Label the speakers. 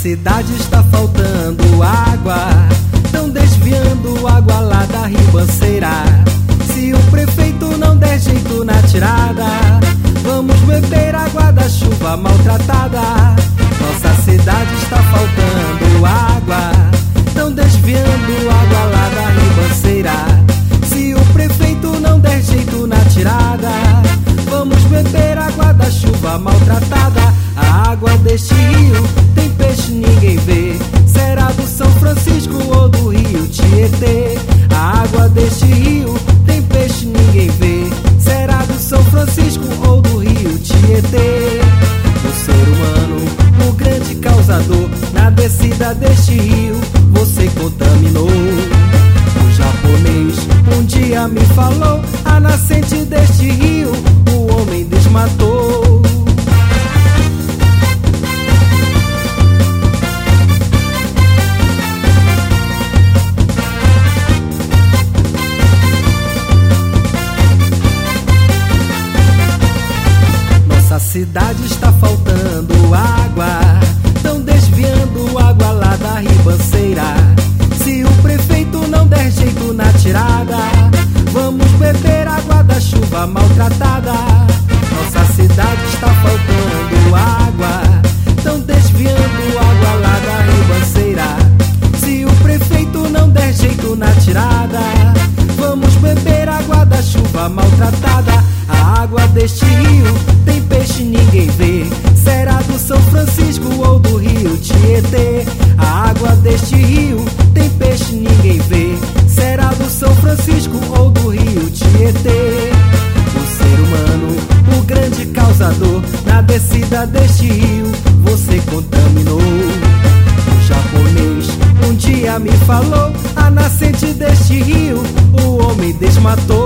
Speaker 1: cidade está faltando água, tão desviando água lá da ribanceira. Se o prefeito não der jeito na tirada, vamos beber água da chuva maltratada. Nossa cidade está faltando água, tão desviando água lá da ribanceira. Se o prefeito não der jeito na tirada, vamos beber água da chuva maltratada. A água deste rio tem peixe, ninguém vê. Será do São Francisco ou do rio Tietê? A água deste rio tem peixe, ninguém vê. Será do São Francisco ou do rio Tietê? O ser humano, o grande causador, na descida deste rio você contaminou. O japonês um dia me falou, a nascente deste rio o homem desmatou. Nossa cidade está faltando água, tão desviando água lá da ribanceira. Se o prefeito não der jeito na tirada, vamos beber água da chuva maltratada. Nossa cidade está faltando água, tão desviando água lá da ribanceira. Se o prefeito não der jeito na tirada, vamos beber água da chuva maltratada. A água deste rio tem peixe, ninguém vê. Será do São Francisco ou do rio Tietê? A água deste rio tem peixe, ninguém vê. Será do São Francisco ou do rio Tietê? O ser humano, o grande causador, na descida deste rio você contaminou. O japonês um dia me falou, a nascente deste rio o homem desmatou.